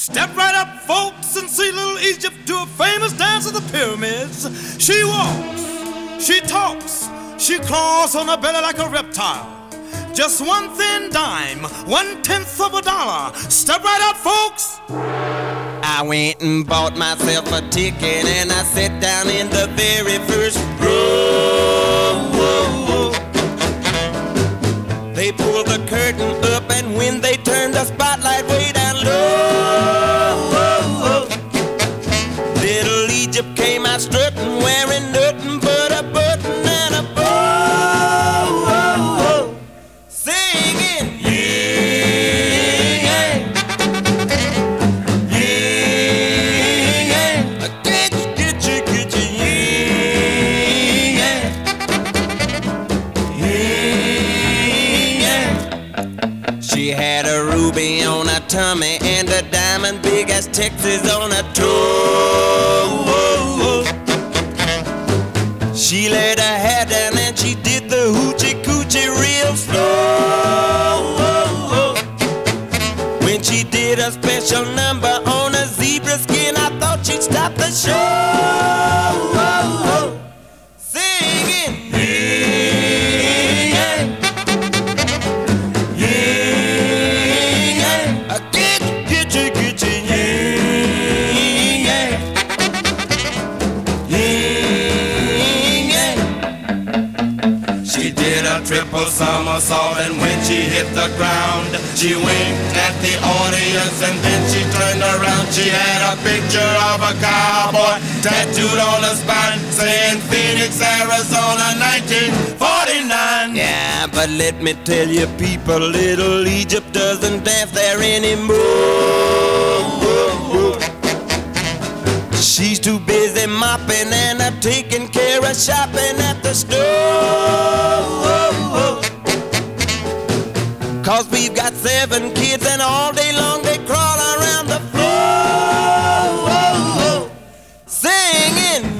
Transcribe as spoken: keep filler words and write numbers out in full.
Step right up, folks, and see little Egypt do a famous dance of the pyramids. She walks, she talks, she claws on her belly like a reptile. Just one thin dime, one tenth of a dollar. Step right up, folks. I went and bought myself a ticket and I sat down in the very first row. They pulled the curtain up and when they turned the spotlight way down low, little Egypt came out strutting, wearing nothing but a button and a bow, singing, yeah, yeah, yeah, get you, get you, get you, yeah, yeah, yeah. She had a ruby on her tummy and a diamond big as Texas on her toe. She laid her hair down and she did the hoochie coochie real slow. When she did a special number on a zebra skin, I thought she'd stop the show, singing, yeah, yeah, yeah, get you, get you, get you, yeah, yeah, yeah. She did a triple somersault and when she hit the ground, she winked at the audience and then she turned around. She had a picture of a cowboy tattooed on her spine saying Phoenix, Arizona, nineteen forty-nine. Yeah, but let me tell you people, little Egypt doesn't dance there anymore. She's too busy mopping and uh, taking care of shopping at the store. Cause we've got seven kids and all day long they crawl around the floor, singing,